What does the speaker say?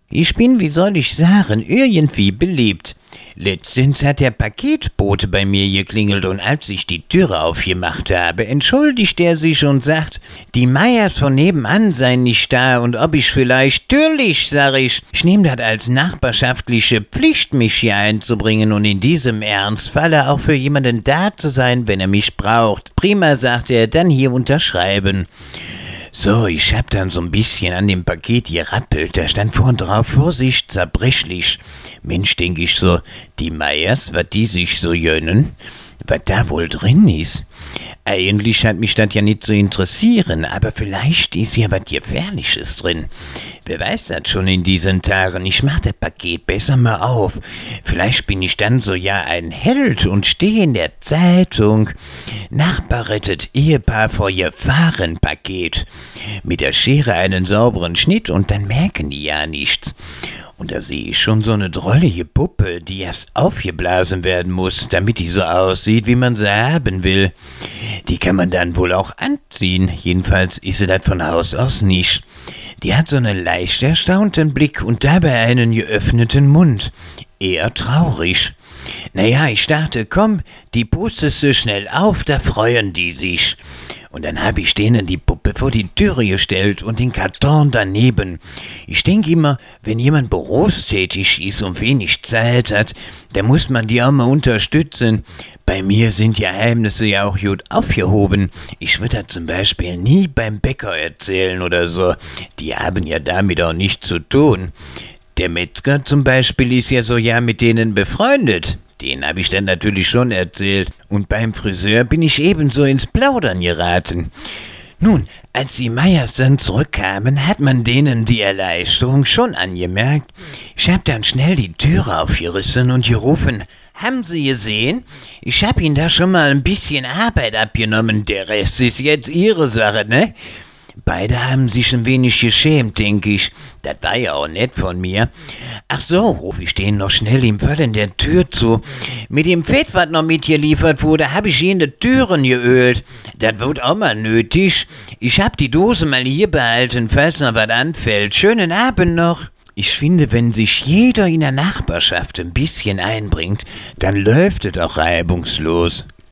Ich bin, wie soll ich sagen, irgendwie beliebt. Letztens hat der Paketbote bei mir geklingelt und als ich die Türe aufgemacht habe, entschuldigt er sich und sagt, die Meyers von nebenan seien nicht da und ob ich vielleicht, natürlich, sag ich nehme das als nachbarschaftliche Pflicht, mich hier einzubringen und in diesem Ernstfalle auch für jemanden da zu sein, wenn er mich braucht. Prima, sagt er, dann hier unterschreiben. So, ich hab dann so ein bisschen an dem Paket gerappelt, da stand vorn drauf, Vorsicht, zerbrechlich. Mensch, denk ich so, die Meyers, wat die sich so gönnen, wat da wohl drin ist. Eigentlich hat mich das ja nicht zu interessieren, aber vielleicht ist ja was Gefährliches drin. Wer weiß das schon in diesen Tagen, ich mach das Paket besser mal auf. Vielleicht bin ich dann so ja ein Held und stehe in der Zeitung. Nachbar rettet Ehepaar vor Gefahrenpaket. Mit der Schere einen sauberen Schnitt und dann merken die ja nichts. Und da sehe ich schon so eine drollige Puppe, die erst aufgeblasen werden muss, damit die so aussieht, wie man sie haben will. Die kann man dann wohl auch anziehen, jedenfalls ist sie das von Haus aus nicht. Die hat so einen leicht erstaunten Blick und dabei einen geöffneten Mund. Eher traurig. Naja, ich dachte, komm, die pustest du schnell auf, da freuen die sich. Und dann habe ich denen die Puppe vor die Türe gestellt und den Karton daneben. Ich denke immer, wenn jemand berufstätig ist und wenig Zeit hat, dann muss man die auch mal unterstützen. Bei mir sind Geheimnisse ja auch gut aufgehoben. Ich würde das zum Beispiel nie beim Bäcker erzählen oder so. Die haben ja damit auch nichts zu tun. Der Metzger zum Beispiel ist ja so ja mit denen befreundet. Den habe ich dann natürlich schon erzählt. Und beim Friseur bin ich ebenso ins Plaudern geraten. Nun, als die Meyers dann zurückkamen, hat man denen die Erleichterung schon angemerkt. Ich habe dann schnell die Türe aufgerissen und gerufen, haben Sie gesehen? Ich habe Ihnen da schon mal ein bisschen Arbeit abgenommen, der Rest ist jetzt Ihre Sache, ne? Beide haben sich ein wenig geschämt, denke ich. Das war ja auch nett von mir. Ach so, rufe ich denen noch schnell im Fallen der Tür zu. Mit dem Fett, was noch mitgeliefert wurde, habe ich ihnen die Türen geölt. Das wird auch mal nötig. Ich habe die Dose mal hier behalten, falls noch was anfällt. Schönen Abend noch. Ich finde, wenn sich jeder in der Nachbarschaft ein bisschen einbringt, dann läuft es auch reibungslos.